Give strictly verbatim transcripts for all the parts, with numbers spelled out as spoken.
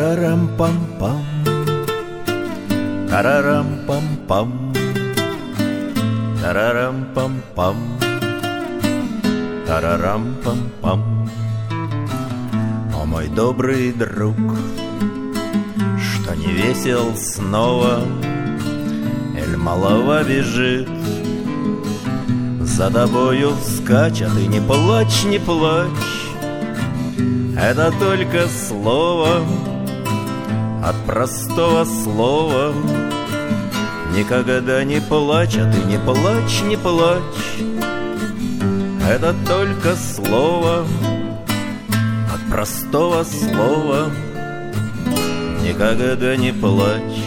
Тарарам-пам-пам, тарарам-пам-пам, тарарам-пам-пам, тарарам-пам-пам. О, мой добрый друг, что не весел снова, эль малова бежит за тобою вскачь, а ты не плачь, не плачь. Это только слово от простого слова. Никогда не плачь, а ты не плачь, не плачь. Это только слово от простого слова. Никогда не плачь.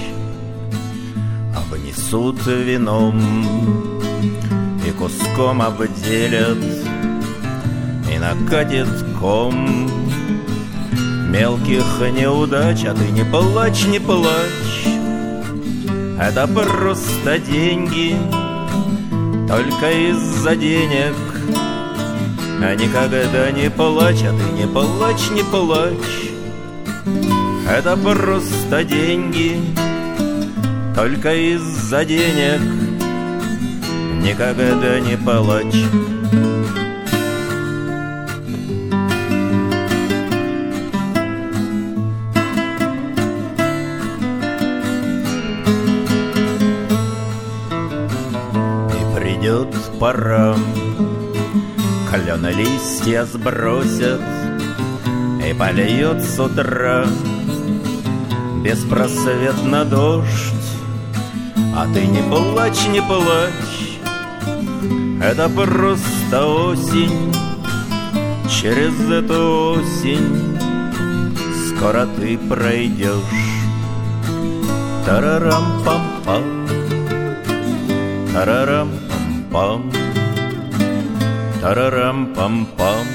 Обнесут вином и куском обделят, и накатит ком мелких неудач, а ты не плачь, не плачь. Это просто деньги, только из-за денег. А никогда не плачь, а ты не плачь, не плачь. Это просто деньги, только из-за денег. Никогда не плачь. Придет пора, клены листья сбросят, и польет с утра беспросветно дождь. А ты не плачь, не плачь. Это просто осень. Через эту осень скоро ты пройдешь. Тарарам-пам-пам, тарарам-пам-пам, тарарам-пам-пам,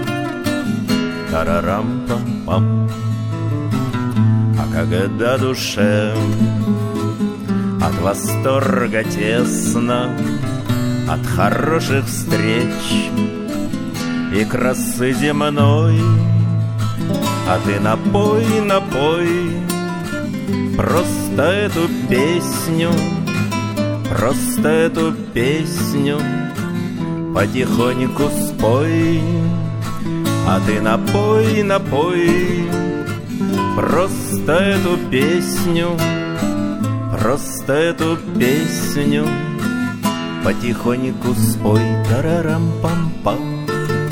тарарам-пам-пам. А когда душе от восторга тесно, от хороших встреч и красы земной, а ты напой, напой просто эту песню, просто эту песню потихоньку спой. А ты напой, напой просто эту песню, просто эту песню потихоньку спой. Тарарам-пам-пам,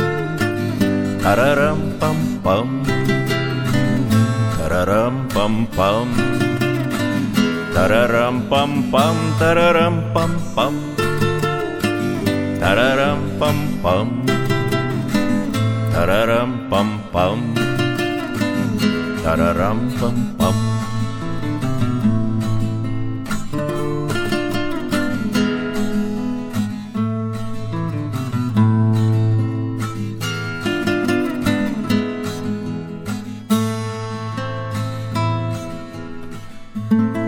тарарам-пам-пам, тарарам-пам-пам, тарарам-пам-пам, тарарам-пам-пам, тарарам-пам-пам, тарарам-пам-пам, тарарам-пам-пам. Thank you.